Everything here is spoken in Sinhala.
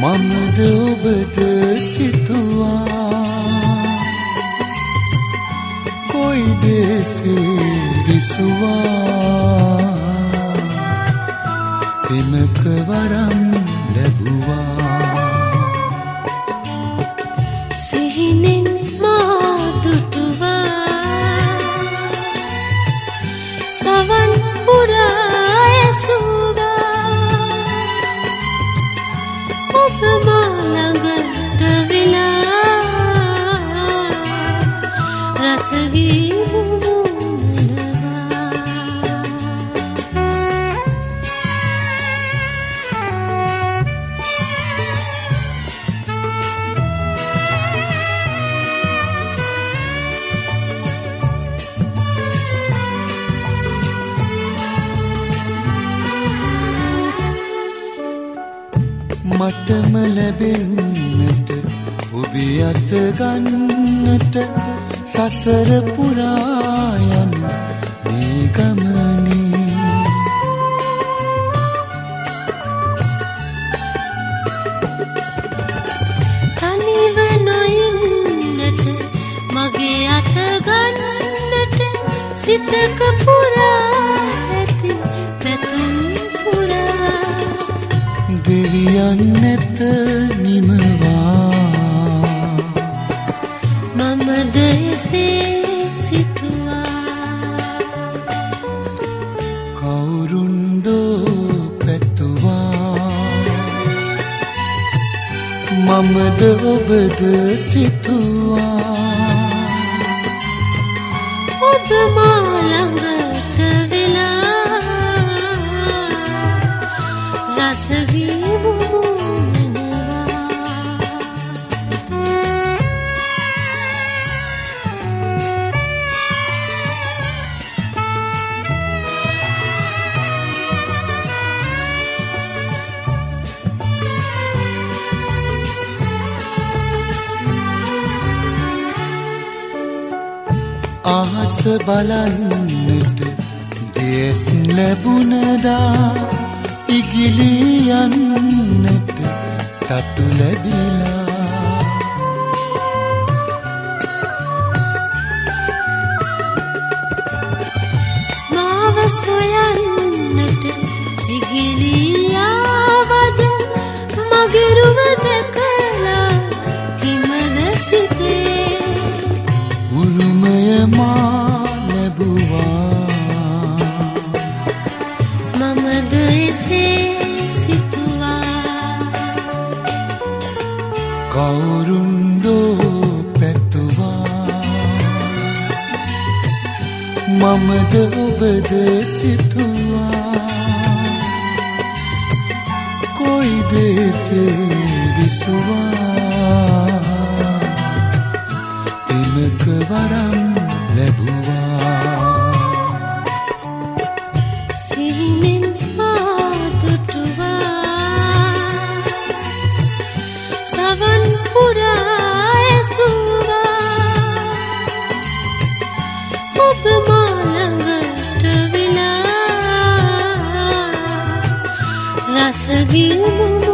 මමද ඔබද සිතුවා කොයි දේසේ විසුවා පෙමක වරම් ලැබුවා සිහිනෙන් මා දුටුවා සවන් පුරා ඇසුවා ඔබ මා ළඟට වෙලා රස වී මටම ලැබෙන්නට ඔබේ අත ගන්නට සසර පුරා යන මේ ගමනේ තනිව නොඉන්නට මගේ අත ගන්නට සිතක පුරා ඇති පැතුම් දෙවියන් නැත නිමවා මමද එසේ සිතුවා කවුරුන්දෝ පැතුවා මමද ඔබද සිතුවා ඔබ මා ළඟට වෙලා රස වී අහස බලන්නට දෙස් ලැබුණදා ඉගිලි යන්නට තටු ලැබිලා මාව සොයන්නට ඉගිලි ආවද මගේ රුව දැකලා කිමද සිතේ උරුමය මා ලැබුවා මමද එසේ සිතුවා කවුරුන්දෝ පැතුවා මමද ඔබද සිතුවා කොයි දේසේ විසුවා පෙමක වරම් ලැබුවා සිහිනෙන් මා දුටුවා සවන් පුරා ඇසුවා ඔබ මා ළඟට වෙලා රස විඳිමු